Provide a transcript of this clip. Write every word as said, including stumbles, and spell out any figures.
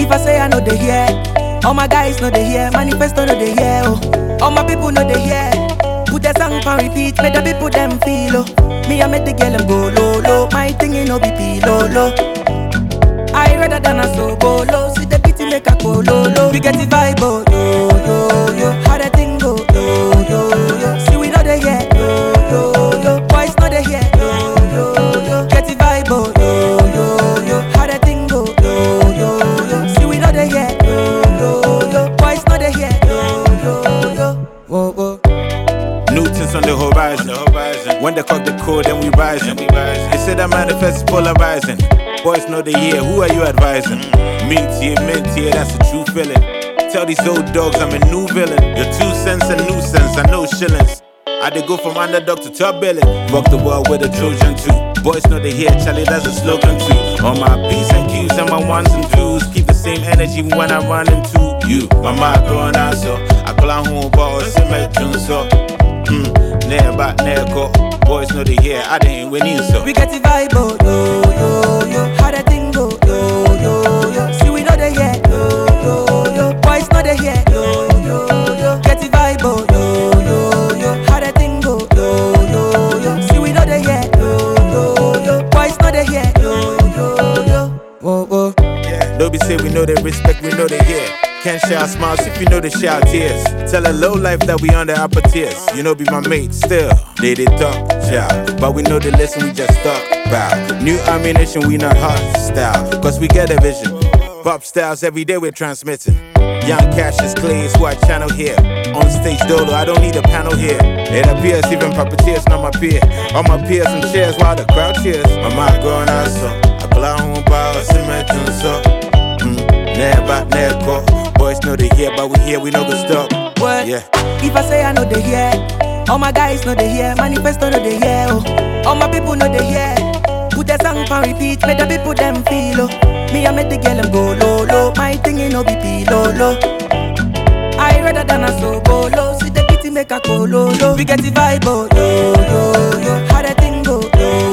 If I say I know they hear, all my guys know they hear, manifesto know they hear, oh. All my people know they hear. Put the song on repeat, make the people them feel, oh. Me I make the girl them go low, low. My thing ain't no B P, low, low. I rather than a so go low. See the pity make a go low, low. We get the vibe, oh, yo, yo, yo. How the thing go, yo, yo, yo. See we know they hear, yo, yo, yo. Boys know they hear, yo, yo, yo. Get the vibe, oh, yo, yo, yo. How the thing go, yo, yo, yo. See we know they hear, yo, yo, yo. Boys know they hear, yo, yo, yo. Whoa, whoa. Newton's on the horizon. On the horizon. When they cock the code, then we rising. Then we rising. They say that manifest is polarizing. Boys know the year, who are you advising? Minty, minty, that's a true feeling. Tell these old dogs I'm a new villain. Your two cents a nuisance, I know shillings. I did go from underdog to top billing. Rock the world with a Trojan too. Boys know they hear, Charlie, that's a slogan too. On my P's and Q's and my ones and twos. Keep the same energy when I run into you. My mind growing out so I call out home balls and make June so. Hmm, never back, never go. Boys know they hear, I didn't win you so. We get the vibe, oh, yo, yo, yo. How the thing go, yo, yo, yo. See we know they hear, yo, yo, yo. Boys know they hear, yo, yo, yo. Get the vibe, oh, yo, yo, yo. How the thing go, yo, yo, yo. See we know they hear, yo, yo, yo. Boys know they hear, yo, yo, yo. Whoa, whoa. Yeah. Don't be say we know they respect, we know they hear. Can't share our smiles if you know they share our tears. Tell a low life that we on the upper tiers. You know be my mate still. They they talk, yeah. But we know they listen, we just talk. Bow. New ammunition, we not hostile. Cause we get a vision. Pop styles every day we're transmitting. Young Cassius Clay is who I channel here. On stage dolo, I don't need a panel here. It appears even puppeteers not my peer. All my peers and cheers while the crowd cheers. My mind growing out so I pull out on power, cemetery so. Never, never go. Boys know they hear, but we here, we know go stop. What? Yeah. If I say I know they hear, all my guys know they hear, manifesto know they hear, oh. All my people know they hear. Put the song on repeat, make the people them feel, oh. Me I make the girl them go low, low. My thing ain't no B P, low, low. I rather than a so go low. See the pity make a go low, low. We get the vibe, oh, yo, yo, yo. How the thing go, yo,